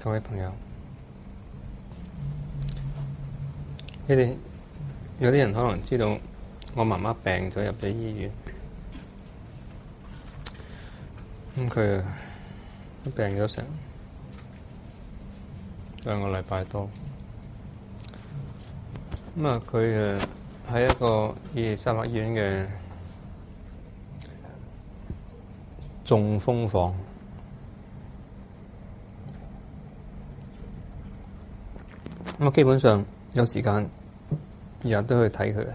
各位朋友，你哋有啲人可能知道我媽媽病咗入咗醫院，佢病咗成2個禮拜多。佢喺一個伊利沙伯醫院嘅中風房。基本上有時間日日都去睇佢。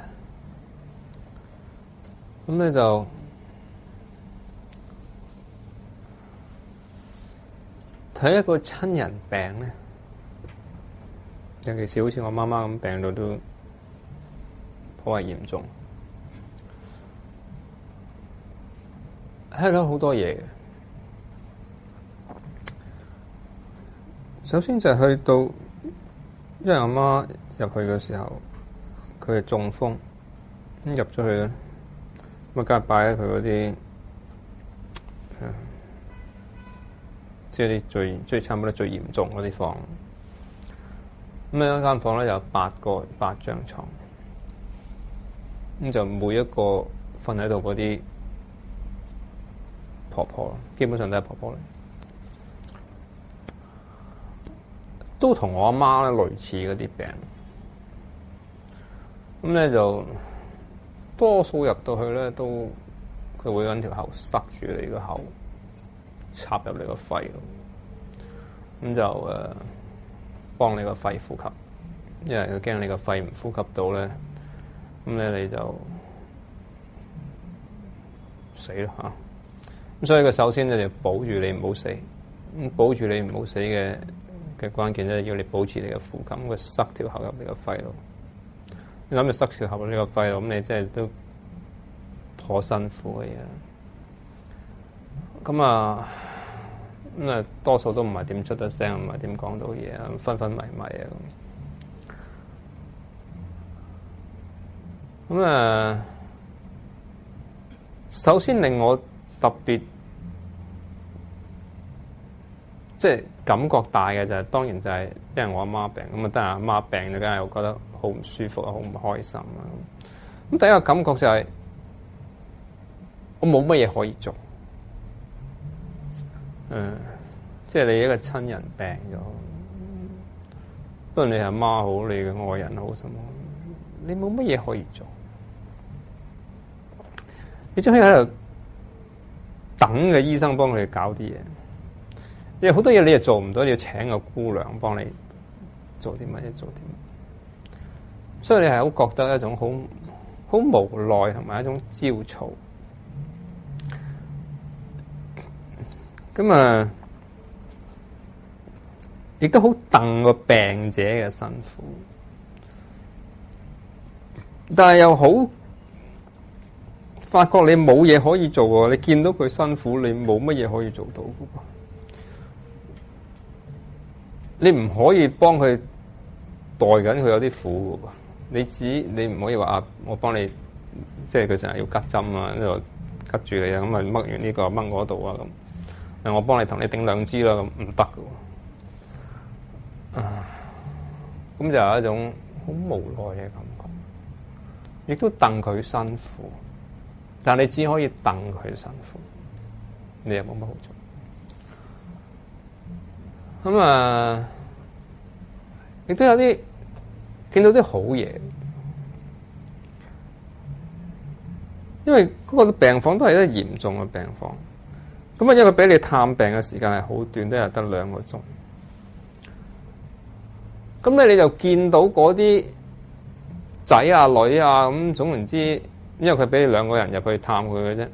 就睇一個親人病咧，尤其是好似我媽媽咁病到都頗為嚴重，睇到好多嘢嘅。首先就係去到，因為阿媽入去嘅時候，佢係中風，入咗去咧，梗係擺喺佢嗰啲，即係啲最差唔多最嚴重嗰啲房。一間房咧有8張床，就每一個瞓喺度嗰啲婆婆，基本上都係婆婆嚟，都同我阿媽咧類似嗰啲病。就多數入到去咧，都佢會揾條喉塞住你個口，插入你個肺度，就幫你個肺呼吸，因為佢驚你個肺唔呼吸到咧，你就死啦嚇。所以佢首先咧就保住你唔好死，保住你唔好死嘅關鍵咧，要你保持你嘅呼吸，佢塞條喉入你個肺度。你諗住塞條喉入你個肺度，咁你真係都頗辛苦嘅嘢。多數都唔係點出得聲，唔係點講到嘢啊，昏昏迷迷啊。首先令我特別即係感覺大嘅就係，當然就係因為我阿媽病，但係阿媽病就梗係我覺得好唔舒服啊，好唔開心啊。第一個感覺就係我冇乜嘢可以做。即係你一個親人病咗，不論你係媽好，你嘅愛人好什麼，你冇乜嘢可以做，你只可以喺度等嘅醫生幫佢搞啲嘢。因為好多嘢你又做唔到，你要請個姑娘幫你做啲乜嘢，做啲乜，所以你係好覺得一種好無奈同埋一種焦躁。亦都好戥個病者嘅辛苦，但係又好發覺你冇嘢可以做喎。你見到佢辛苦，你冇乜嘢可以做到嘅噃。你唔可以幫佢代緊佢有啲苦嘅噃。你唔可以話啊，我幫你，即係佢成日要拮針啊，呢度拮住你啊，咁啊掹完呢個掹嗰度啊咁。我幫你同你頂2支啦，咁唔得嘅。咁就有一種好無奈嘅感覺，亦都戥佢辛苦，但你只可以戥佢辛苦，你又冇乜好做。亦都有啲見到啲好嘢，因為嗰個病房都係一個嚴重嘅病房，因為佢俾你探病嘅時間係好短，都係得2個鐘。你就見到嗰啲仔啊女啊咁，總言之，因為佢俾你2個人入去探佢嘅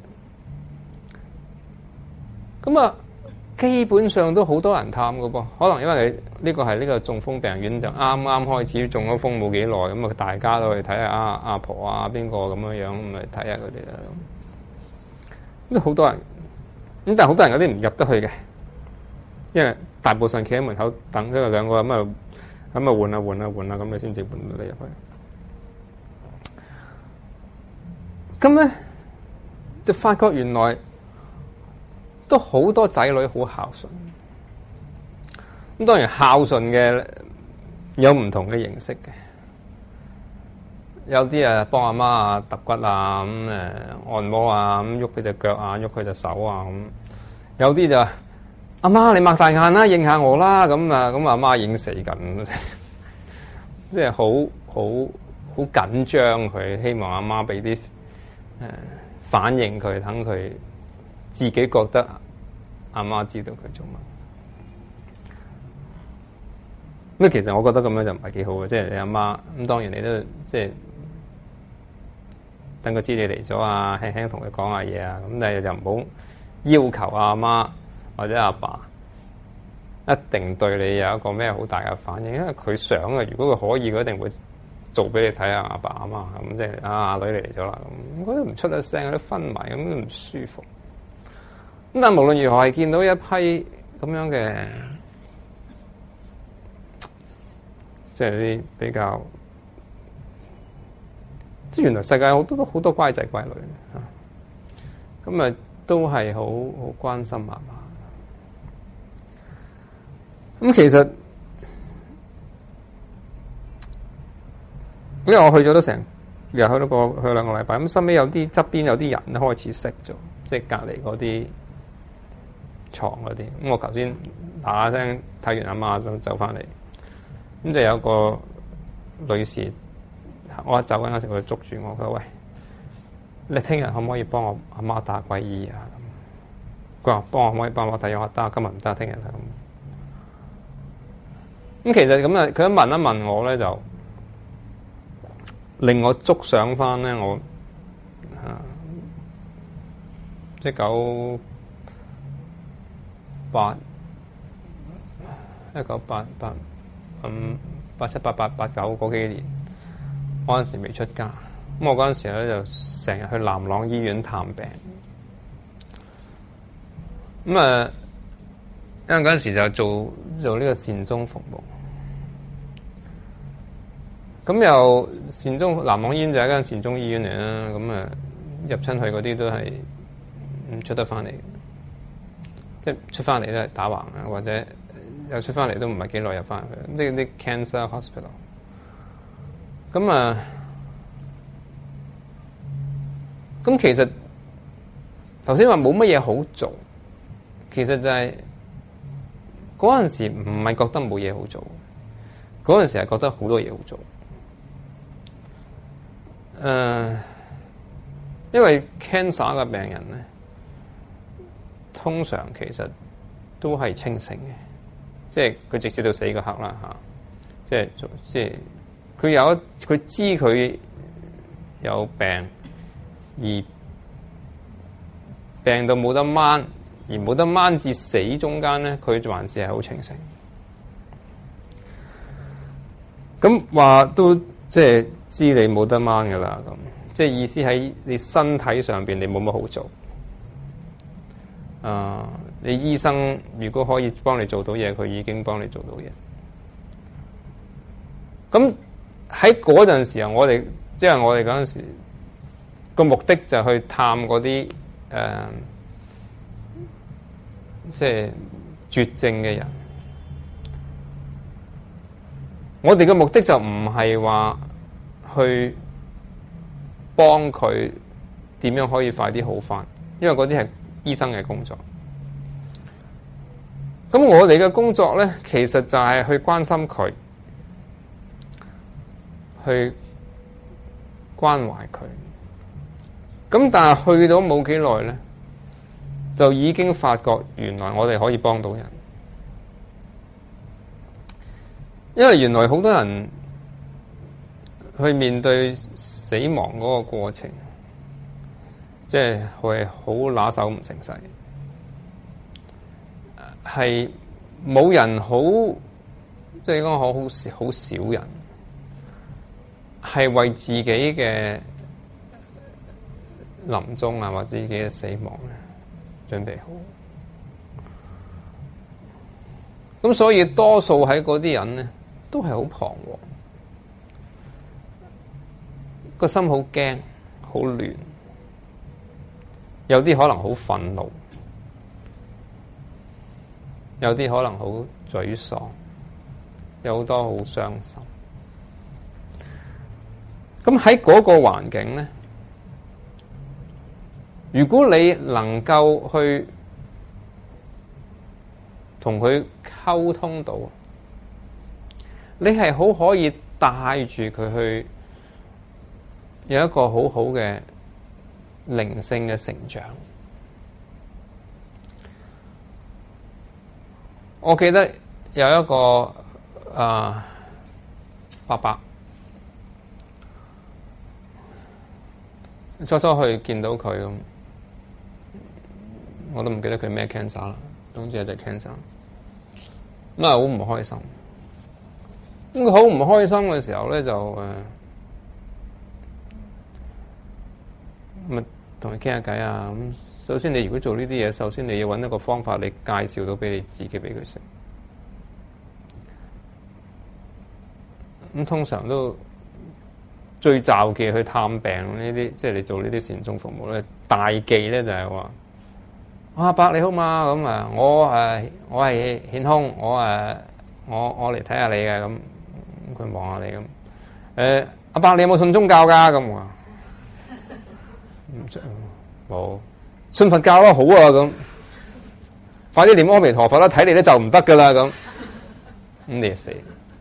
啫。基本上都好多人探㗎噃，可能因為你呢個係呢個中風病院就啱啱開始中咗風冇幾耐，大家都去睇下阿婆啊邊個咁樣，咁咪睇下佢哋啦。咁好多人，但係好多人有啲唔入得去嘅，因為大部分企喺門口等，因為2個咁換啊，咁你先至換到你入去。咁咧就發覺原來都好多仔女好孝順， 咁當然孝順嘅有唔同嘅形式嘅，有啲啊幫阿媽啊揼骨啊咁按摩啊咁喐佢隻腳啊喐佢隻手啊咁，有啲就阿媽你擘大眼啦應下我啦咁阿媽已經死緊，即係好緊張佢，希望阿媽俾啲反應佢，等佢自己覺得阿媽知道佢做乜。咁其實我覺得咁樣就唔係幾好嘅，即係你阿媽咁，當然你都即係等佢知你嚟咗啊，輕輕同佢講下嘢啊，咁但係就唔好要求阿媽或者阿爸一定對你有一個咩好大嘅反應，因為佢想嘅，如果佢可以，佢一定會做俾你睇下阿爸阿媽咁，即係阿女嚟咗啦咁，我都唔出一聲，有啲昏迷咁都唔舒服。咁但係無論如何係見到一批咁樣嘅。即係啲比較，即係原來世界好多乖仔乖女嚇，咁都係好關心媽媽。咁其實，因為我去咗都成，又去咗去2個禮拜，咁身邊有啲側邊有啲人都開始識咗，即係隔離嗰啲床嗰啲。咁我頭先嗱嗱聲睇完阿媽就走翻嚟。咁就有個女士，我一走緊嗰時，佢捉住我，佢話：喂，你聽日可唔可以幫我阿媽打歸依啊？佢話：幫我可唔可以幫我睇？我話得，今日唔得，聽日啦咁。咁其實咁啊，佢一問一問我咧，就令我捉上翻咧，我即係1988。87、88、89嗰幾年，我嗰陣時未出家，咁我嗰陣時咧就成日去南朗醫院探病，因為嗰陣時就做呢個善終服務，咁又善終南朗醫院就係一間善終醫院嚟啦，咁入親去嗰啲都係唔出得翻嚟，即係出翻嚟都係打橫啊，或者。又出翻嚟都唔係幾耐入翻去，啲 cancer hospital。咁其實頭先話冇乜嘢好做，其實就係嗰陣時唔係覺得冇嘢好做，嗰陣時係覺得好多嘢好做。因為 cancer 嘅病人咧，通常其實都係清醒嘅。即係佢直至到死嗰刻啦嚇，即係佢知佢有病，而病到冇得掹，而冇得掹至死中間咧，佢還是係好清醒。咁話都即係知你冇得掹噶啦，咁即係意思喺你身體上邊你冇乜好做。你醫生如果可以幫你做到嘢，佢已經幫你做到嘢。咁喺嗰陣時候，我哋嗰陣時個目的就去探嗰啲即係絕症嘅人。我哋嘅目的就唔係話去幫佢點樣可以快啲好返，因為嗰啲係醫生嘅工作。咁我哋嘅工作咧，其實就係去關心佢，去關懷佢。咁但係去到冇幾耐咧，就已經發覺原來我哋可以幫到人，因為原來好多人去面對死亡嗰個過程，即係會好拿手唔成勢。係冇人好，即係講好少人係為自己嘅臨終啊，或者自己嘅死亡準備好。咁所以多數喺嗰啲人咧，都係好彷徨，個心好驚、好亂，有啲可能好憤怒。 有啲可能好沮喪，有好多好傷心。咁喺嗰個環境咧，如果你能夠去同佢溝通到，你係好可以帶住佢去有一個好好嘅靈性嘅成長。我記得有一個伯伯，初初去見到佢咁，我都唔記得佢咩 cancer 啦，總之係隻 cancer。咁啊好唔開心，咁佢好唔開心嘅時候咧，就咪同佢傾下偈啊。咁首先你如果做呢啲嘢，首先你要揾一個方法，你介紹到俾你自己俾佢識。咁通常都最罩忌去探病呢啲，即係你做呢啲善終服務咧，大忌咧就係話：阿伯你好嘛？咁啊，我係顯空，我嚟睇下你嘅咁。佢望下你咁，阿伯你有冇信宗教噶？咁話唔識，冇信佛教咯，好啊咁，快啲念阿彌陀佛啦，睇你咧就唔得噶啦咁，咁你死。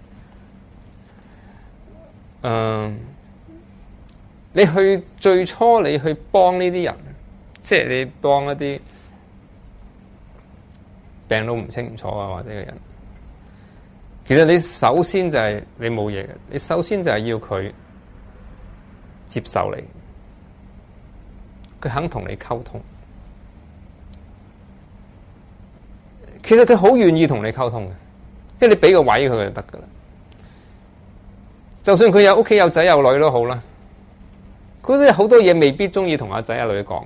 你去最初你去幫呢啲人，即係你幫一啲病到唔清唔楚啊，或者嘅人。其實你首先就係你冇嘢嘅，你首先就係要佢接受你，佢肯同你溝通。其實佢好願意同你溝通嘅，即係你俾個位佢就得噶啦。就算佢有屋企有仔有女都好啦，佢都有好多嘢未必中意同阿仔阿女講，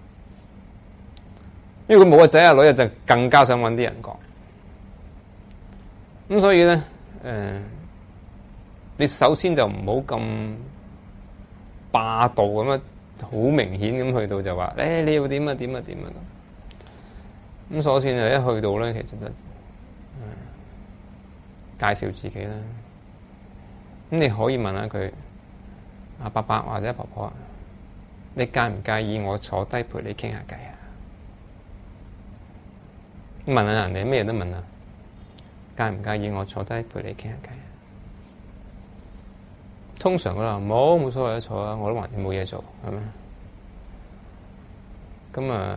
因為佢冇個仔阿女就更加想搵啲人講。咁所以咧，你首先就唔好咁霸道咁樣，好明顯咁去到就話，你要點啊點啊點啊咁。咁首先就一去到咧，其實就介紹自己啦。咁你可以問下佢，阿伯伯或者婆婆，你介唔介意我坐低陪你傾下偈啊？問下人哋咩都問啊。介唔介意我坐低陪你傾下偈？通常佢話冇所謂啊，坐啊，我都橫掂冇嘢做，係咪？咁啊，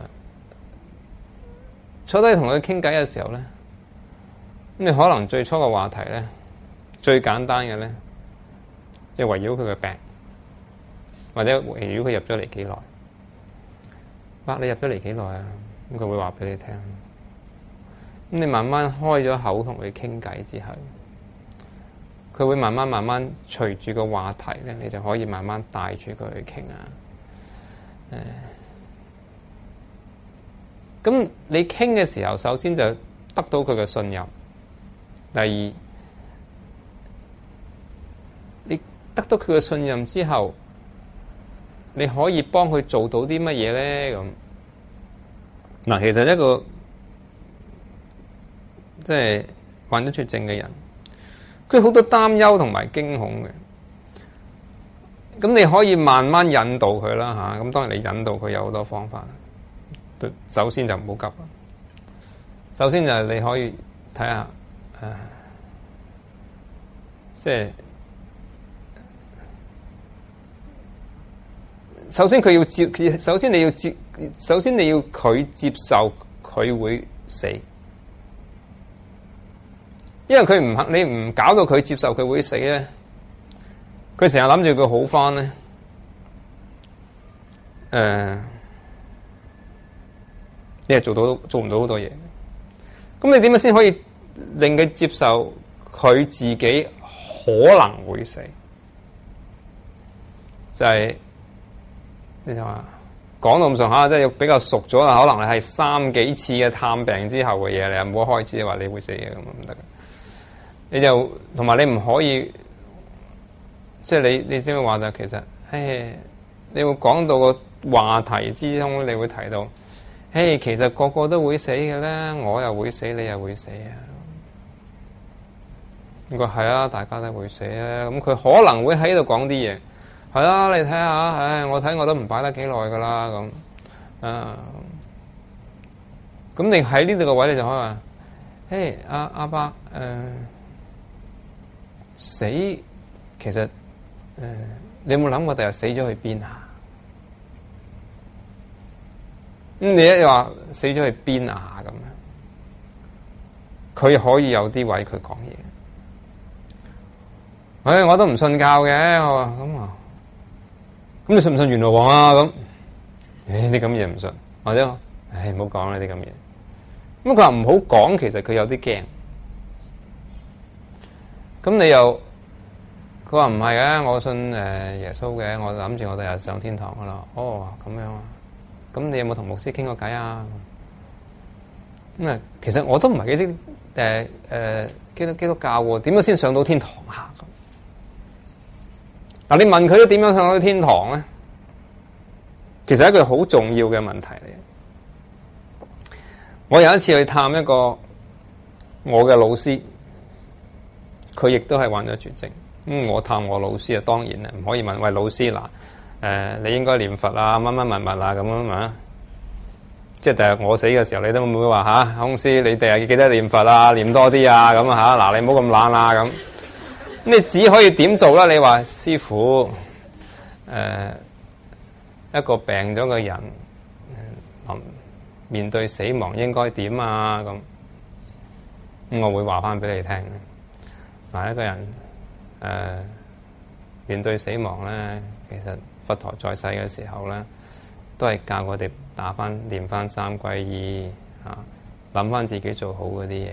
坐低同佢傾偈嘅時候咧，咁你可能最初嘅話題咧，最簡單嘅咧，即係圍繞佢嘅病，或者圍繞佢入咗嚟幾耐。伯，你入咗嚟幾耐啊？咁佢會話俾你聽。咁你慢慢開咗口同佢傾偈之後，佢會慢慢隨住個話題咧，你就可以慢慢帶住佢去傾啊。咁你傾嘅時候，首先就得到佢嘅信任。第二，你得到佢嘅信任之後，你可以幫佢做到啲乜嘢咧？咁嗱，其實一個即係患咗絕症嘅人，佢好多擔憂同埋驚恐嘅。咁你可以慢慢引導佢啦吓。咁當然你引導佢有好多方法。首先就唔好急。首先就係你可以睇下，即係首先佢要接，首先你要佢接受佢會死。因為佢唔肯，你唔搞到佢接受佢會死咧，佢成日諗住佢好返咧，你係做唔到好多嘢。咁你點樣先可以令佢接受佢自己可能會死？就係你就話講到咁上下，即係要比較熟咗啦。可能係3幾次嘅探病之後嘅嘢，你又唔好開始話你會死嘅，咁唔得。你就同埋你唔可以，即係你先會話就其實，你會講到個話題之中，你會提到， 嘿，其實個個都會死嘅咧，我又會死，你又會死啊。佢話係啊，大家都會死啊。咁佢可能會喺度講啲嘢，係啊，你睇下，唉，我睇我都唔擺得幾耐噶啦咁啊。咁你喺呢度個位，你就可以話，嘿，阿伯，死其實你有冇諗過第日死咗去邊啊？咁你一話死咗去邊啊？咁樣，佢可以有啲位佢講嘢。我都唔信教嘅，我話咁啊，咁你信唔信閻羅王啊？咁，啲咁嘢唔信，或者，唔好講啦啲咁嘢。咁佢話唔好講，其實佢有啲驚。咁你又，佢話唔係嘅，我信耶穌嘅，我諗住我第日上天堂噶啦。哦，咁樣啊。咁你有冇同牧師傾過偈啊？咁啊，其實我都唔係幾識基督教喎，點樣先上到天堂啊？嗱，你問佢點樣上到天堂咧？其實係一個好重要嘅問題嚟。我有一次去探一個我嘅老師，佢亦都係患咗絕症。咁我探我老師啊，當然咧唔可以問喂，老師嗱，你應該念佛啊，乜乜物啊咁樣啊。即係第日我死嘅時候，你都唔會話吓，空師你第日記得念佛啊，念多啲啊咁啊吓。嗱，你唔好咁懶啊咁。你只可以點做啦？你話師父，一個病咗嘅人，面對死亡應該點啊？咁我會話翻俾你聽。嗱，一個人面對死亡咧，其實佛陀在世嘅時候咧，都係教我哋念翻三皈依啊，諗翻自己做好嗰啲嘢。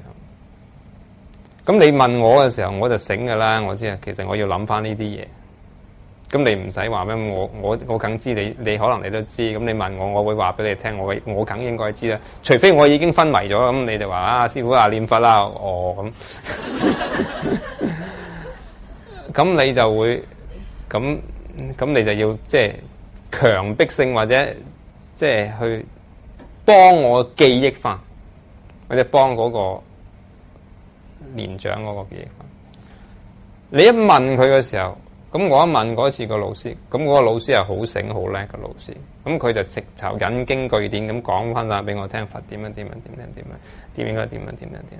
咁你問我嘅時候，我就醒噶啦，我知啊。其實我要諗翻呢啲嘢。咁你唔使話咩？我梗知你可能你都知。咁你問我，我會話俾你聽。我梗應該知啦。除非我已經昏迷咗，咁你就話啊，師傅啊，念佛啦，咁。咁你就會咁你就要即係強迫性或者即係去幫我記憶翻，或者幫嗰個年長嗰個記憶法。你一問佢嘅時候，咁我一問嗰次個老師，咁嗰個老師係好醒好叻嘅老師，咁佢就直頭引經據典咁講翻晒俾我聽，佛點樣點樣點樣點樣點應該點樣點樣點。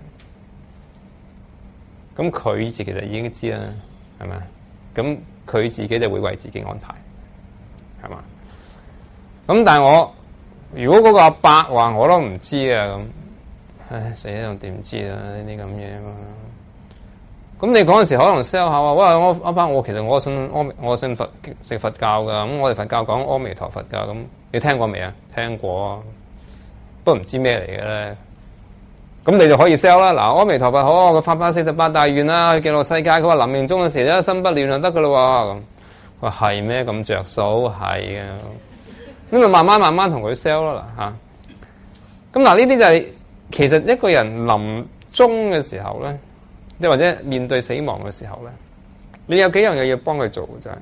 咁佢自己就已經知啦，係咪？咁佢自己就會為自己安排，係嘛？咁但係我如果嗰個阿伯話我都唔知啊咁。唉，死啦！我點知啊？呢啲咁嘢嘛。咁你嗰陣時可能 sell 下話，喂，阿伯，我其實我信佛食佛教噶。咁我哋佛教講阿彌陀佛噶。咁你聽過未啊？聽過啊，不過唔知咩嚟嘅咧。咁你就可以 sell 啦。嗱，阿彌陀佛好，佢發發48大願啦，去極樂世界。佢話臨命終嘅時一心不亂就得噶啦喎。咁佢話係咩？咁着數係嘅。咁咪慢慢同佢 sell 啦嗱嚇。咁嗱，呢啲就係。其實一個人臨終嘅時候咧，即係或者面對死亡嘅時候咧，你有幾樣嘢要幫佢做嘅就係，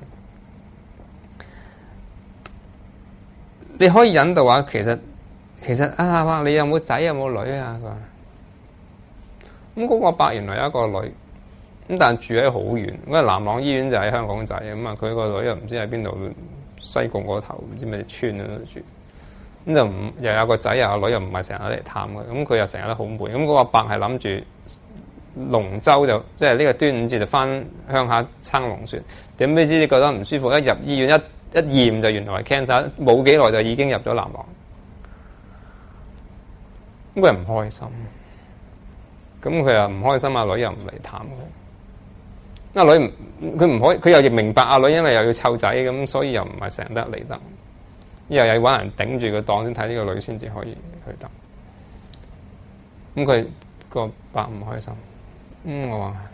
你可以引導下，其實啊，你有冇仔有冇女啊？佢話咁嗰個阿伯原來有一個女，咁但係住喺好遠，因為南朗醫院就喺香港仔咁啊，佢個女又唔知喺邊度，西貢嗰頭唔知咩村嗰度住。咁就又有個仔又有個女，又唔係成日嚟探佢，咁佢又成日都好悶。咁嗰個阿伯係諗住龍舟就即係呢個端午節就翻鄉下撐龍船，點知覺得唔舒服，一入醫院一驗就原來係 cancer， 冇幾耐就已經入咗南朗。咁佢又唔開心，咁佢又唔開心，阿女又唔嚟探佢。阿女佢唔可以，佢又亦明白阿女因為又要湊仔，咁所以又唔係成日得嚟得。又有揾人頂住個檔先睇呢個女先至可以去得，咁佢個伯唔開心，我話，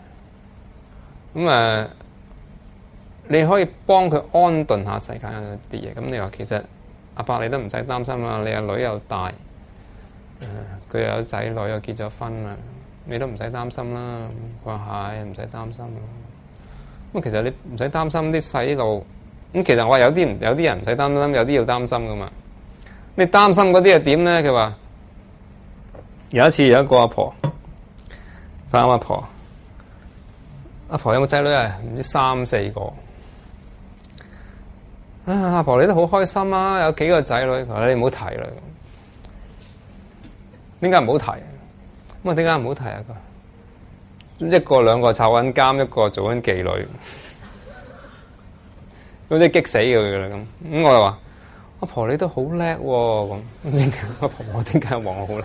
你可以幫佢安頓下世界一啲嘢，咁你話其實阿伯你都唔使擔心啦，你阿女又大，佢又有仔女又結咗婚啦，你都唔使擔心啦。佢話係唔使擔心，咁其實你唔使擔心啲細路。咁其實我話有啲人唔使擔心，有啲要擔心噶嘛。咁你擔心嗰啲係點咧？佢話有一次有一個阿婆，阿婆有冇仔女啊？唔知3、4個。阿婆你都好開心啊，有幾個仔女。佢話你唔好提啦。點解唔好提？咁啊，點解唔好提啊？佢1個2個坐緊監，1個做緊妓女，咁即係激死佢啦咁。咁我就話：阿婆你都好叻喎。咁點解阿婆我點解話我好叻？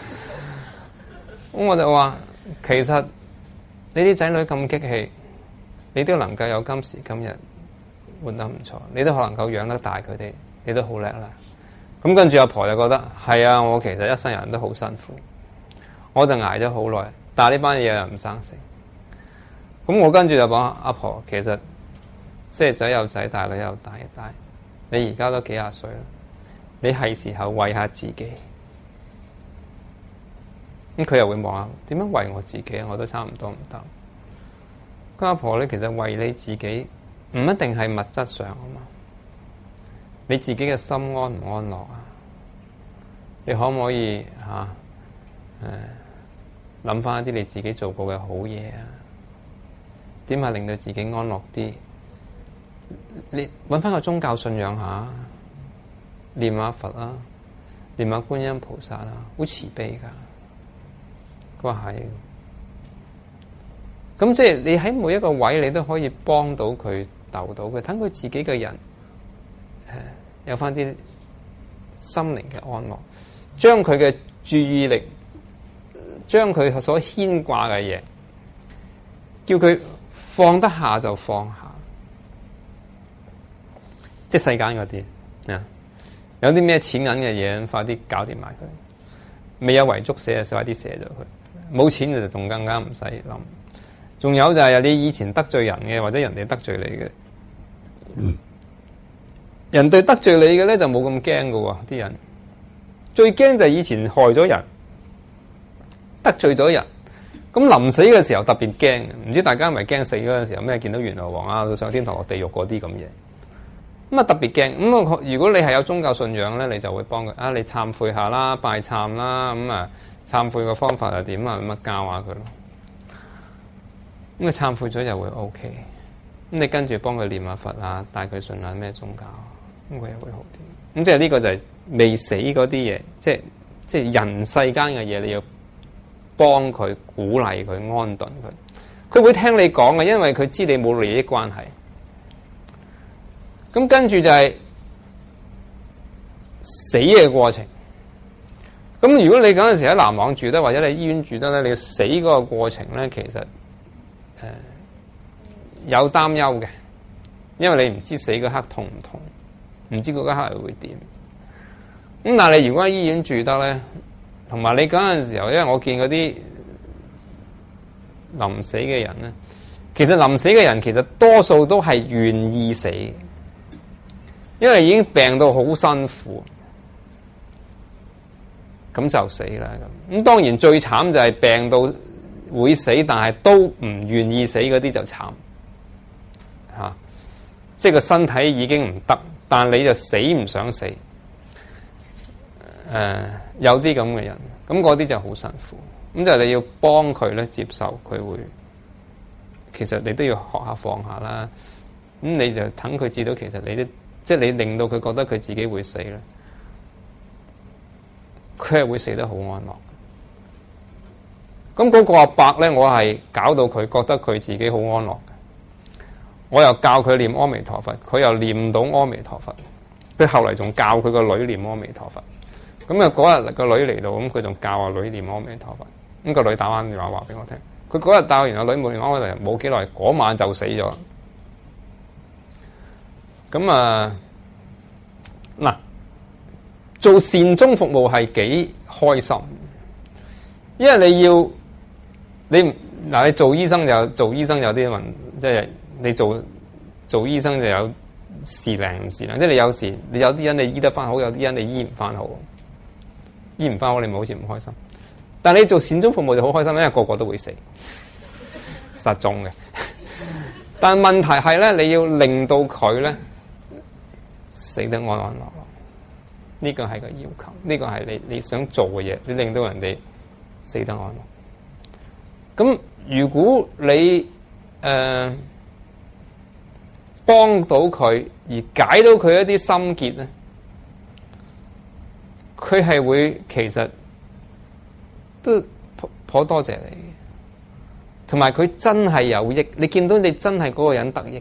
咁我就話：其實你啲仔女咁激氣，你都能夠有今時今日活得唔錯，你都可能夠養得大佢哋，你都好叻啦。咁跟住阿婆就覺得係啊，我其實一生人都好辛苦，我就捱咗好耐，但係呢班嘢又唔生性。咁我跟住就講阿婆，其實即係仔有仔，大女有大，你而家都幾廿歲啦，你係時候為下自己。咁佢又會望下點樣為我自己啊？我都差唔多唔得。咁阿婆，你其實為你自己唔一定係物質上啊嘛。你自己嘅心安唔安樂啊？你可唔可以諗翻一啲你自己做過嘅好嘢啊？點係令到自己安樂啲？你揾翻個宗教信仰下，念下佛啦，念下觀音菩薩啦，好慈悲噶。佢話係，咁即係你喺每一個位，你都可以幫到佢，逗到佢，等佢自己嘅人。有翻啲心靈嘅安樂，將佢嘅注意力，將佢所牽掛嘅嘢，叫佢放得下就放下，即係世間嗰啲啊，有啲咩錢銀嘅嘢，快啲搞掂埋佢。未有遺囑寫就快啲寫咗佢，冇錢就仲更加唔使諗。仲有就係你以前得罪人嘅，或者人哋得罪你嘅。人對得罪你嘅咧就冇咁驚噶喎，啲人最驚就係以前害咗人，得罪咗人，咁臨死嘅時候特別驚。唔知大家係咪驚死嗰陣時候咩見到閻羅王啊，上天堂落地獄嗰啲咁嘢，咁啊特別驚。咁如果你係有宗教信仰咧，你就會幫佢啊，你懺悔下啦，拜懺啦，咁啊懺悔嘅方法係點啊，咁啊教下佢咯。咁啊懺悔咗就會 OK。咁你跟住幫佢念下佛啊，帶佢信下咩宗教。咁佢又會好啲。咁即係呢個就係未死嗰啲嘢，即係人世間嘅嘢，你要幫佢、鼓勵佢、安頓佢。佢會聽你講嘅，因為佢知你冇利益關係。咁跟住就係死嘅過程。咁如果你嗰陣時喺南網住得，或者你醫院住得咧，你死嗰個過程咧，其實有擔憂嘅，因為你唔知死嗰刻痛唔痛。唔知嗰家係會點咁，但係你如果喺醫院住得咧，同埋你嗰陣時候，因為我見嗰啲臨死嘅人咧，其實臨死嘅人其實多數都係願意死，因為已經病到好辛苦，咁就死啦咁。咁當然最慘就係病到會死，但係都唔願意死嗰啲就慘嚇，即係個身體已經唔得。但你就死唔想死，有啲咁嘅人，咁嗰啲就好辛苦。咁就你要幫佢咧接受，佢會，其實你都要學下放下啦。咁你就等佢知道，其實你都即係你令到佢覺得佢自己會死咧，佢係會死得好安樂。咁嗰個阿伯咧，我係搞到佢覺得佢自己好安樂。我又教佢念阿彌陀佛，佢又念到阿彌陀佛。佢後嚟仲教佢個女念阿彌陀佛。咁啊嗰日個女嚟到，咁佢仲教阿女念阿彌陀佛。咁個女打翻電話話俾我聽，佢嗰日教完阿女冇念阿彌陀佛，冇幾耐嗰晚就死咗。咁嗱，做善終服務係幾開心，因為你做醫生有啲問，即係。你做醫生就有時靈唔時靈，即係你有時你有啲人你醫得翻好，有啲人你醫唔翻好，醫唔翻好你咪好似唔開心。但係你做善終服務就好開心，因為個個都會死，實中嘅。但係問題係咧，你要令到佢咧死得安安樂樂， 呢個係個要求，呢個係你想做嘅嘢，你令到人哋死得安樂。咁如果你幫到佢而解到佢一啲心結咧，佢係會其實都頗多謝你，同埋佢真係有益。你見到你真係嗰個人得益，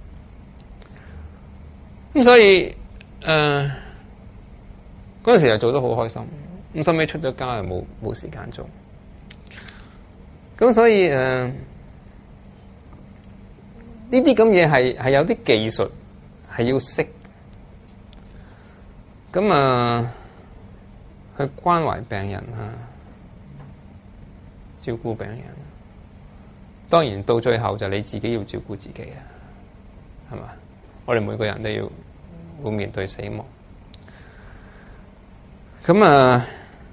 咁所以嗰陣時又做得好開心。咁收尾出咗家又冇時間做，咁所以呢啲咁嘢係有啲技術係要識，咁去關懷病人照顧病人。當然到最後就你自己要照顧自己啊，係嘛？我哋每個人都要會面對死亡。咁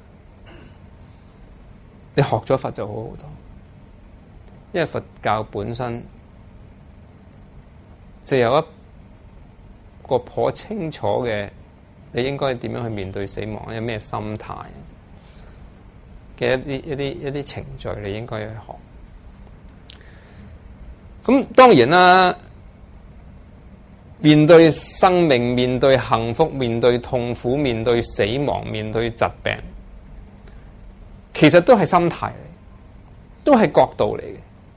你學咗佛就好好多，因為佛教本身就有一個頗清楚嘅，你應該點樣去面對死亡，有咩心態嘅一啲程序，你應該去學。咁當然啦，面對生命、面對幸福、面對痛苦、面對死亡、面對疾病，其實都係心態嚟，都係角度嚟嘅。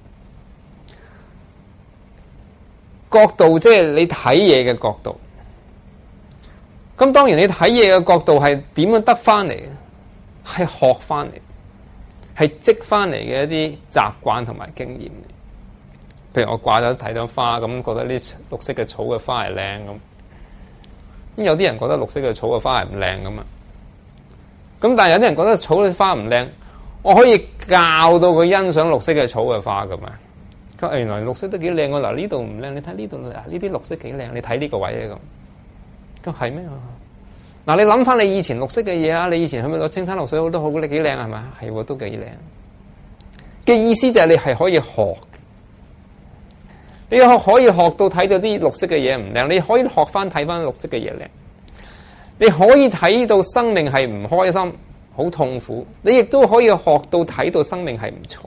角度即係你睇嘢嘅角度。咁當然你睇嘢嘅角度係點樣得翻嚟嘅？係學翻嚟，係積翻嚟嘅一啲習慣同埋經驗。譬如我掛咗睇到花咁，覺得呢綠色嘅草嘅花係靚咁。咁有啲人覺得綠色嘅草嘅花係唔靚咁啊。咁但係有啲人覺得草嘅花唔靚，我可以教到佢欣賞綠色嘅草嘅花噶嘛？佢話原來綠色都幾靚喎。嗱呢度唔靚，你睇呢度呢啲綠色幾靚，你睇呢個位啊咁。咁係咩？嗱你諗翻你以前綠色嘅嘢啊，你以前係咪攞青山綠水好多好，你幾靚係咪？係喎，都幾靚。嘅意思就係你係可以學。你可以學到睇到啲綠色嘅嘢唔靚，你可以學翻睇翻綠色嘅嘢靚。你可以睇到生命係唔開心、好痛苦，你亦都可以學到睇到生命係唔錯。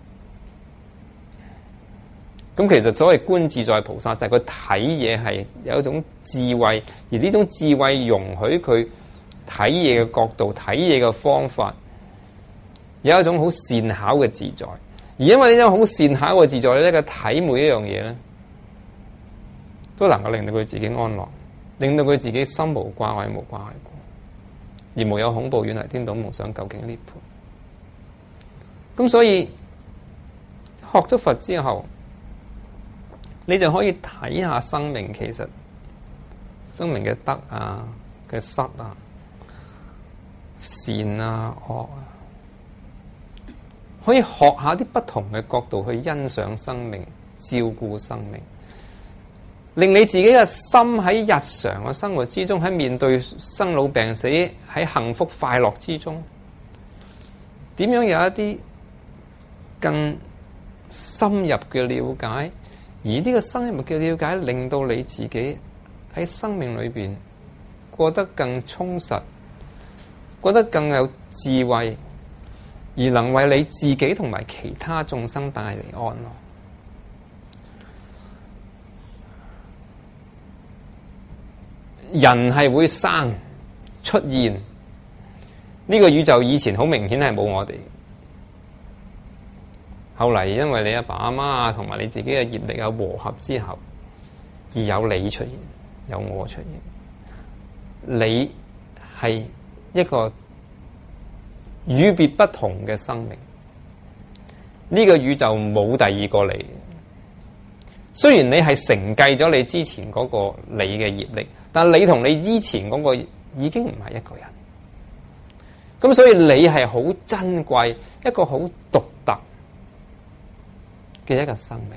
咁其實所謂觀自在菩薩就係佢睇嘢係有一種智慧，而呢種智慧容許佢睇嘢嘅角度、睇嘢嘅方法，有一種好善巧嘅自在。而因為呢種好善巧嘅自在咧，佢睇每一樣嘢咧，都能夠令到佢自己安樂，令到佢自己心無掛礙、無掛礙過，而無有恐怖，遠離顛倒夢想，究竟涅槃。咁所以學咗佛之後，你就可以睇下生命，其實生命嘅得啊、嘅失啊、善啊、惡啊。可以學下啲不同嘅角度去欣賞生命、照顧生命，令你自己嘅心喺日常嘅生活之中，喺面對生老病死、喺幸福快樂之中，點樣有一啲更深入嘅了解，而呢個深入嘅了解令到你自己喺生命裏邊過得更充實，過得更有智慧，而能為你自己同埋其他眾生帶嚟安樂。人係會生出現，呢個宇宙以前好明顯係冇我哋，後嚟因為你阿爸阿媽啊同埋你自己嘅業力有和合之後，而有你出現，有我出現。你係一個與別不同嘅生命，呢個宇宙冇第二個你。雖然你係承繼咗你之前嗰個你嘅業力，但你同你之前嗰個已經唔係一個人。咁所以你係好珍貴，一個好獨特嘅一個生命。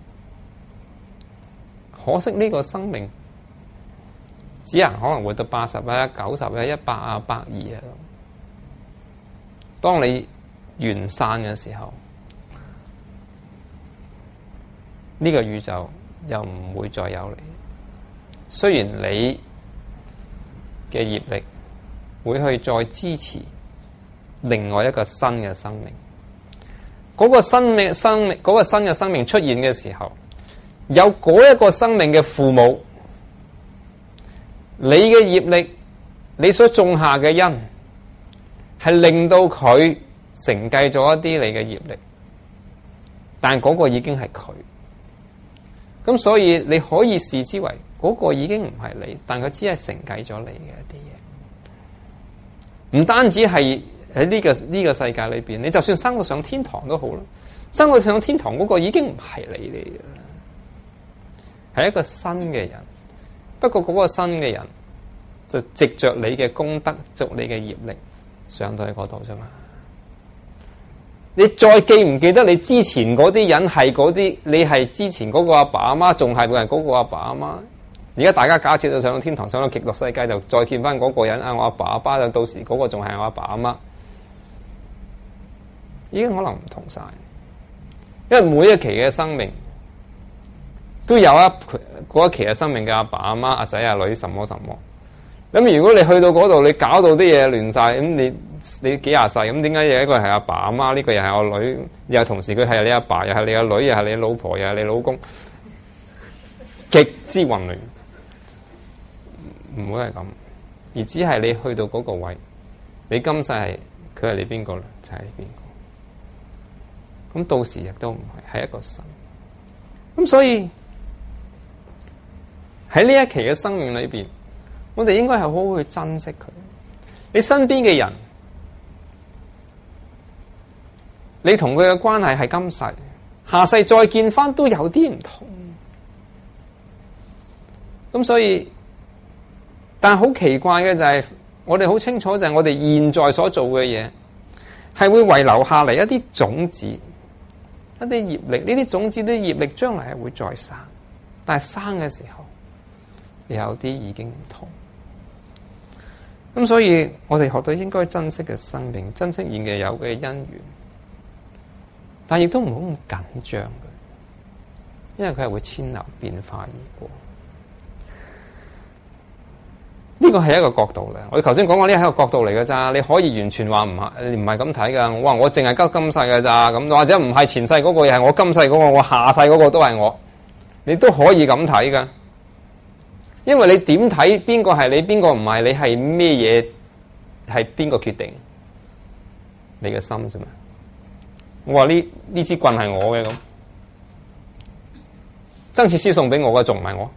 可惜呢個生命只能可能活到80啊、90啊、100啊、120啊。當你完散嘅時候，呢個宇宙又唔會再有你。雖然你嘅業力會去再支持另外一個新嘅生命。嗰個新嘅生命出現嘅時候，有嗰一個生命嘅父母，你嘅業力，你所種下嘅因，係令到佢承繼咗一啲你嘅業力，但嗰個已經係佢。咁所以你可以視之為嗰個已經唔係你，但佢只係承繼咗你嘅一啲嘢。唔單止係喺呢個世界裏邊，你就算生到上天堂都好啦，生到上天堂嗰個已經唔係你嚟嘅，係一個新嘅人。不過嗰個新嘅人就藉着你嘅功德，藉你嘅業力上到去嗰度啫嘛。你再記唔記得你之前嗰啲人係嗰啲？你係之前嗰個阿爸阿媽，仲係會係嗰個阿爸阿媽？而家大家假設就上到天堂，上到極樂世界，就再見翻嗰個人啊！我阿爸阿媽就到時嗰個仲係我阿爸阿媽，已經可能唔同晒。因為每一期嘅生命都有嗰一期嘅生命嘅阿爸阿媽、阿仔阿女什麼什麼。咁如果你去到嗰度，你搞到啲嘢亂晒，咁你幾廿世，咁點解有一個係阿爸阿媽，呢個又係我女，又同時佢係你阿爸，又係你阿女，又係你老婆，又係你老公，極之混亂。唔會係咁，而只係你去到嗰個位，你今世係佢係你邊個咧，就係你邊個。咁到時亦都唔係，係一個神。咁所以喺呢一期嘅生命裏邊，我哋應該係好好去珍惜佢。你身邊嘅人，你同佢嘅關係係今世，下世再見翻都有啲唔同。咁所以，但係好奇怪嘅就係，我哋好清楚就係我哋現在所做嘅嘢，係會遺留下嚟一啲種子，一啲業力。呢啲種子、啲業力將來係會再生，但係生嘅時候，有啲已經唔同。咁所以我哋學到應該珍惜嘅生命，珍惜現嘅有嘅因緣，但亦都唔好咁緊張佢，因為佢係會遷流變化而過。呢個係一個角度嚟，我哋頭先講過呢係一個角度嚟嘅咋，你可以完全話唔係咁睇噶。我話我淨係得今世嘅咋，咁或者唔係前世嗰個，又係我今世嗰個，我下世嗰個都係我，你都可以咁睇噶。因為你點睇邊個係你，邊個唔係你，係咩嘢，係邊個決定？你嘅心啫嘛。我話呢支棍係我嘅，咁，曾次師送俾我嘅仲唔係我？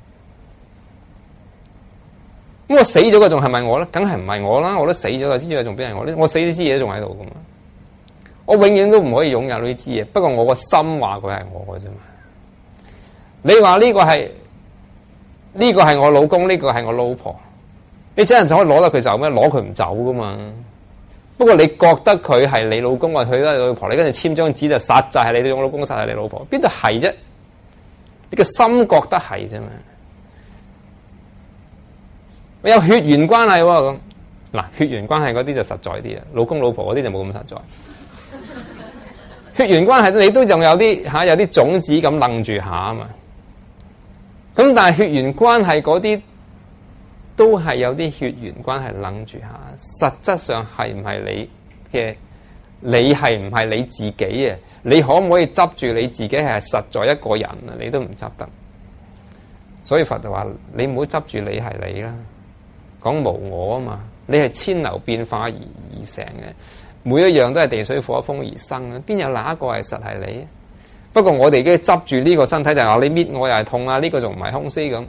咁我死咗嘅仲係咪我咧？梗係唔係我啦！我都死咗啦，支嘢仲俾人我，我死呢支嘢仲喺度噶嘛？我永遠都唔可以擁有呢支嘢。不過我個心話佢係我嘅啫嘛。你話呢個係我老公，呢個係我老婆，你真係就可以攞得佢走咩？攞佢唔走噶嘛。不過你覺得佢係你老公，或佢都係老婆，你跟住簽張紙就實際係你老公，實係你老婆，邊度係啫？你個心覺得係啫嘛。我有血緣關係喎，咁嗱，血緣關係嗰啲就實在啲啊，老公老婆嗰啲就冇咁實在。血緣關係你都仲有啲有啲種子咁楞住下啊嘛。咁但係血緣關係嗰啲都係有啲血緣關係楞住下，實質上係唔係你嘅？你係唔係你自己啊？你可唔可以執住你自己係實在一個人啊？你都唔執得。所以佛就話你唔好執住你係你啦。講無我啊嘛，你係遷流變化而成嘅，每一樣都係地水火風而生嘅，邊有哪一個係實係你？不過我哋已經執住呢個身體，就係話你搣我又係痛啊，呢個仲唔係空虛咁，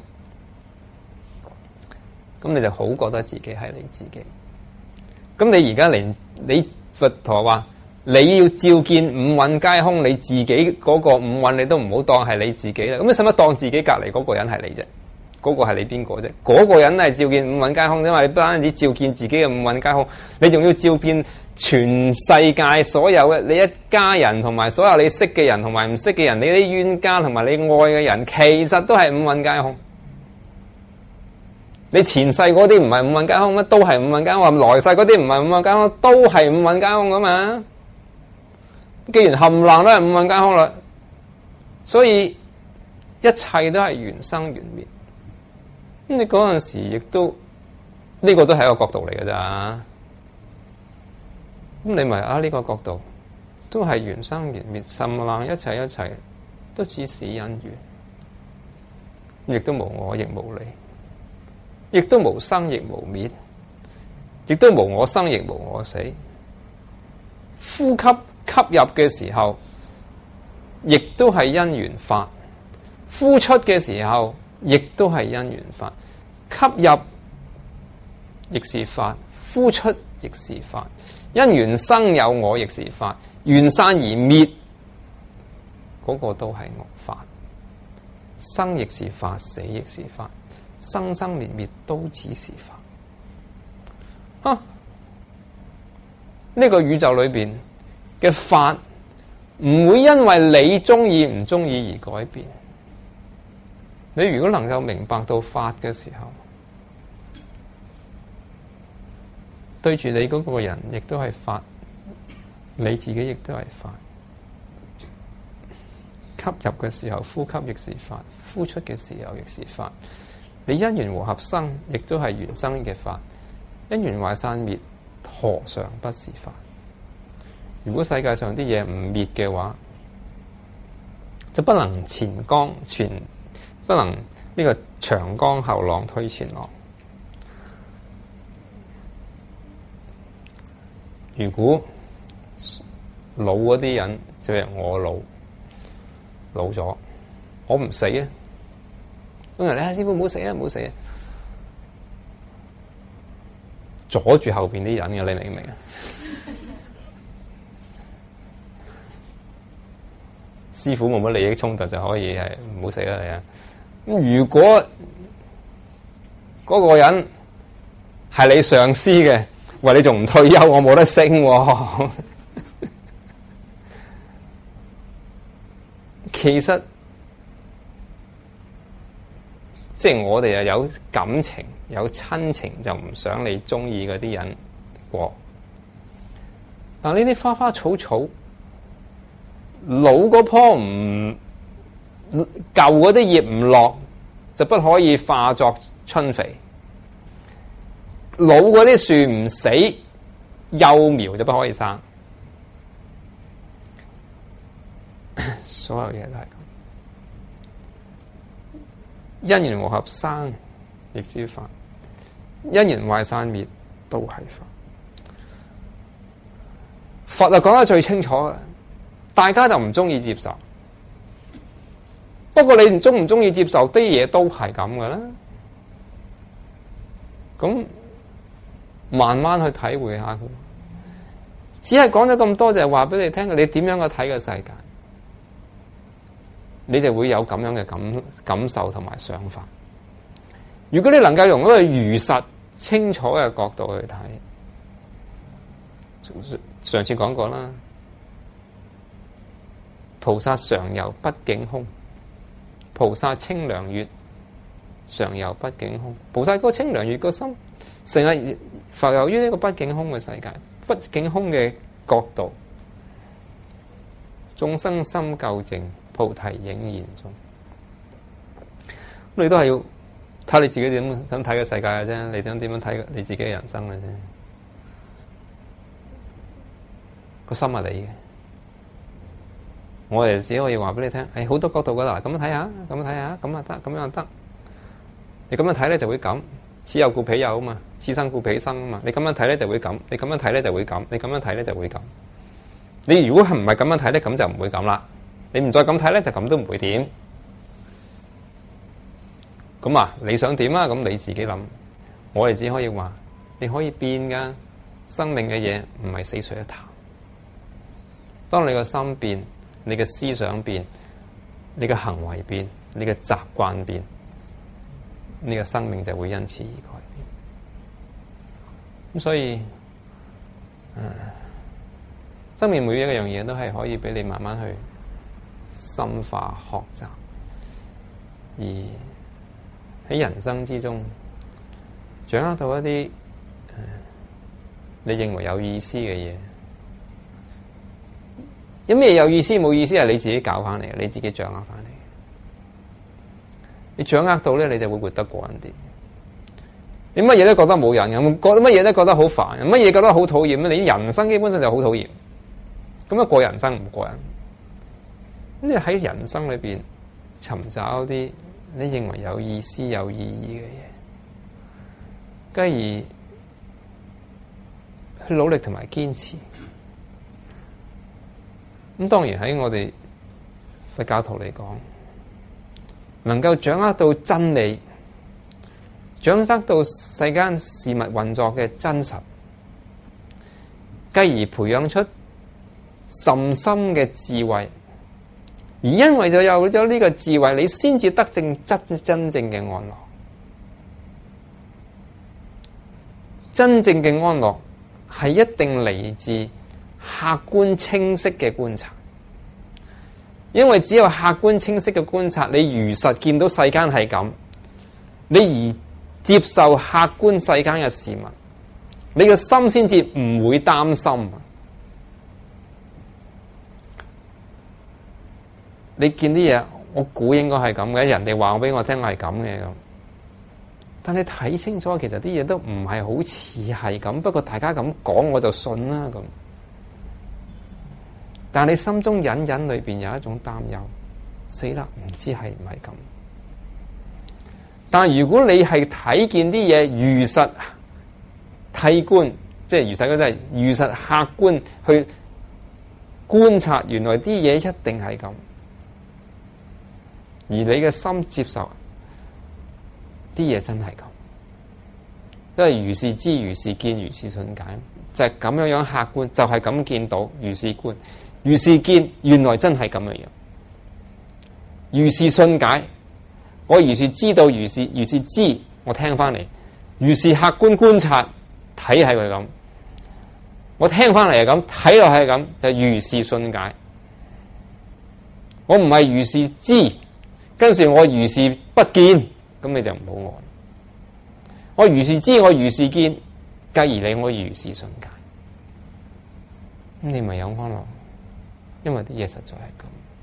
咁你就好覺得自己係你自己。咁你而家連你佛陀話你要照見五蘊皆空，你自己嗰個五蘊你都唔好當係你自己啦。咁你使乜當自己隔籬嗰個人係你啫？嗰個係你邊個啫？嗰個人係照見五蘊皆空，因為不單止照見自己嘅五蘊皆空，你仲要照見全世界所有嘅你一家人，同埋所有你識嘅人，同埋唔識嘅人，你啲冤家同埋你愛嘅人，其實都係五蘊皆空。你前世嗰啲唔係五蘊皆空咩？都係五蘊皆空。來世嗰啲唔係五蘊皆空，都係五蘊皆空噶嘛？既然冚唪唥都係五蘊皆空啦，所以一切都係緣生緣滅。咁你嗰陣時亦都呢個都係一個角度嚟嘅咋， 咁你咪呢個角度都係緣生緣滅，甚冷一切一切都只是因緣，亦都無我亦無你，亦都無生亦無滅，亦都無我生亦無我死。呼吸吸入嘅時候，亦都係因緣法；呼出嘅時候，亦都係因緣法。吸入亦是法，呼出亦是法。因緣生有我亦是法，緣散而滅嗰個都係我法。生亦是法，死亦是法，生生滅滅都只是法。呢個宇宙裏邊嘅法唔會因為你中意唔中意而改變。你如果能夠明白到法嘅時候，對住你嗰個人亦都係法，你自己亦都係法。吸入嘅時候，呼吸亦是法；呼出嘅時候亦是法。你因緣和合生，亦都係緣生嘅法；因緣壞散滅，何嘗不是法？如果世界上啲嘢唔滅嘅話，就不能不能呢個長江後浪推前浪。如果老嗰啲人，就係我老咗，我唔死啊！咁人哋師傅唔好死啊，唔好死啊！阻住後邊啲人嘅，你明唔明啊？師傅冇乜利益衝突就可以係唔好死啦你啊！咁如果嗰個人係你上司嘅，喂，你仲唔退休？我冇得升喎。其實即係我哋又有感情有親情，就唔想你中意嗰啲人過。但呢啲花花草草老嗰棵唔舊嗰啲葉唔落，就不可以化作春肥；老嗰啲樹唔死，幼苗就不可以生。所有嘢都係咁，因緣和合生亦是法，因緣壞散滅都係法。佛就講得最清楚嘅，大家就唔中意接受。不過你唔中意接受啲嘢都係咁嘅啦。咁慢慢去體會下佢，只係講咗咁多，就係話俾你聽，你點樣去睇個世界。你就會有咁樣嘅感受同埋想法。如果你能夠用一個如實清楚嘅角度去睇，上次講過啦，菩薩常遊畢竟空，菩薩清涼月常遊畢竟空。菩薩嗰個清涼月個心成日浮游於呢個畢竟空嘅世界，畢竟空嘅角度，眾生心究竟，菩提影現中。你都係要睇你自己點想睇個世界嘅啫，你點樣睇你自己嘅人生嘅啫。個心係你嘅，我哋只可以話俾你聽，好多角度噶啦，咁樣睇下，咁樣睇下，咁啊得，咁樣得。你咁樣睇咧就會咁，此有故彼有啊嘛，此生故彼生啊嘛。你咁樣睇咧就會咁，你咁樣睇咧就會咁，你咁樣睇咧就會咁。你如果係唔係咁樣睇咧，咁就唔會咁啦。你唔再咁睇咧，就咁都唔會點。咁啊，你想點啊？咁你自己諗。我哋只可以話，你可以變噶。生命嘅嘢唔係死水一潭。當你個心變，你嘅思想變，你嘅行為變，你嘅習慣變，你嘅生命就會因此而改變。咁所以，生命每一樣嘢都係可以俾你慢慢去深化學習，而喺人生之中掌握到一啲你認為有意思嘅嘢。有咩有意思冇意思係你自己搞翻嚟，你自己掌握翻嚟。你掌握到咧，你就會活得過癮啲。 你乜嘢都覺得冇癮，咁覺得乜嘢都覺得好煩，乜嘢覺得好討厭，你人生基本上就好討厭。咁過人生唔過癮。咁你喺人生裏邊尋找啲你認為有意思、有意義嘅嘢，繼而去努力同埋堅持。咁當然喺我哋佛教徒嚟講，能夠掌握到真理，掌握到世間事物運作嘅真實，繼而培養出甚深嘅智慧。而因為就有咗呢個智慧，你先至得正真正嘅安樂。真正嘅安樂係一定嚟自客觀清晰嘅觀察，因為只有客觀清晰嘅觀察，你如實見到世間係咁，你而接受客觀世間嘅事物，你嘅心先至唔會擔心。你見啲嘢，我估應該係咁嘅，人哋話我俾我聽係咁嘅咁。但你睇清楚，其實啲嘢都唔係好似係咁，不過大家咁講我就信啦咁。但你心中隱隱裏邊有一種擔憂，死啦，唔知係唔係咁。但如果你係睇見啲嘢如實體觀，即係如實嗰啲係如實客觀去觀察，原來啲嘢一定係咁。而你嘅心接受啲嘢真係咁，因為如是知、如是見、如是信解，就係咁樣樣客觀，就係咁見到，如是觀、如是見，原來真係咁樣樣，如是信解，我如是知道，如是知，我聽翻嚟，如是客觀觀察，睇係佢咁，我聽翻嚟係咁，睇落係咁，就係如是信解。我唔係如是知。跟住我如是不見，咁你就唔好愛。我如是知，我如是見，繼而你我如是信解，咁你咪有安樂。因為啲嘢實在係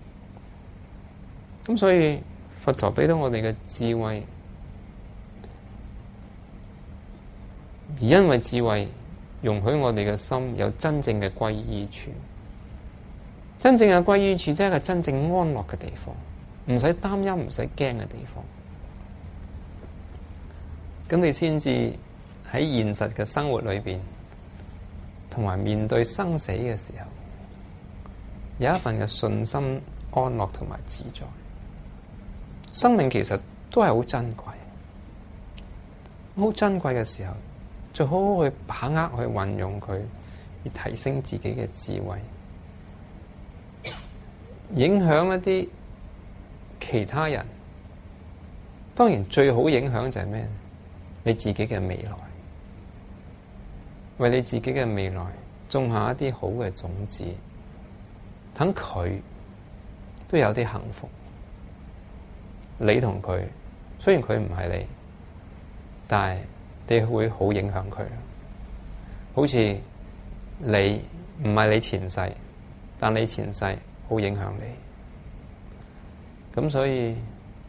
咁。咁所以佛陀俾到我哋嘅智慧，而因為智慧容許我哋嘅心有真正嘅歸依處。真正嘅歸依處，即係一個真正安樂嘅地方。唔使擔憂，唔使驚嘅地方，咁你先至喺現實嘅生活裏邊，同埋面對生死嘅時候，有一份嘅信心、安樂同埋自在。生命其實都係好珍貴，好珍貴嘅時候，最好好去把握、去運用佢，而提升自己嘅智慧，影響一啲其他人。當然最好影響就係咩？你自己嘅未來，為你自己嘅未來種下一啲好嘅種子，等佢都有啲幸福。你同佢雖然佢唔係你，但係你會好影響佢。好似你唔係你前世，但你前世好影響你。咁所以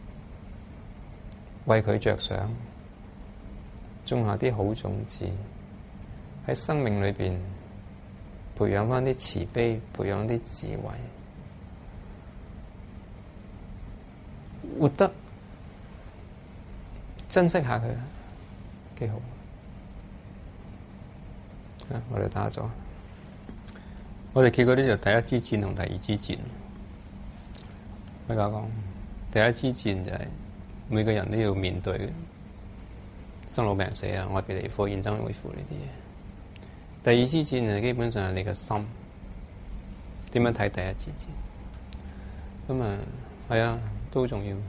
為佢着想，種下啲好種子，喺生命裏邊培養翻啲慈悲，培養啲智慧，活得珍惜下佢，幾好。我哋打咗，我哋見過呢就第一支箭同第二支箭。比較講，第一支箭就係每個人都要面對生老病死啊、愛別離苦、怨憎會苦呢啲嘢。第二支箭就基本上係你嘅心點樣睇第一支箭。咁啊，係啊，都好重要。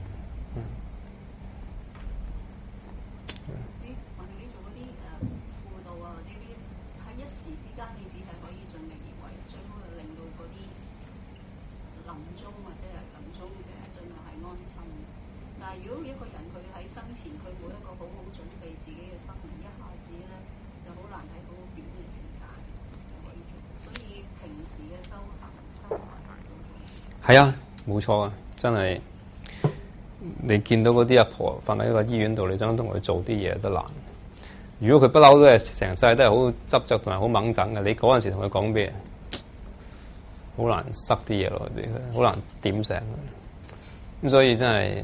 係啊，冇錯啊，真係你見到嗰啲阿婆瞓喺個醫院度，你想同佢做啲嘢都難。 如果佢不嬲都係成世都係好執着同埋好掹整嘅，你嗰陣時同佢講咩，好難塞啲嘢落去俾佢，好難點醒佢。咁所以真係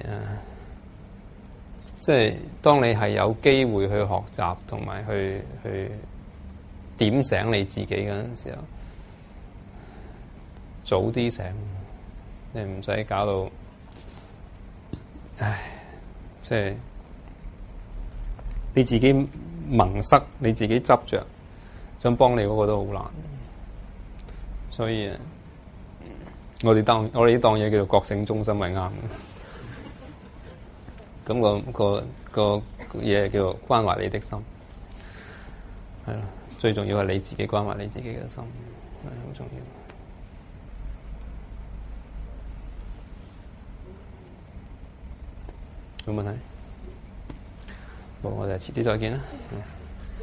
即係當你係有機會去學習同埋去點醒你自己嗰陣時候，早啲醒，你唔使搞到，唉，即係你自己蒙塞，你自己執着，想幫你嗰個都好難。所以我哋呢檔嘢叫做覺醒中心係啱嘅。咁個嘢叫做關懷你的心，係啦，最重要係你自己關懷你自己嘅心，係好重要。冇問題，好，我哋遲啲再見啦。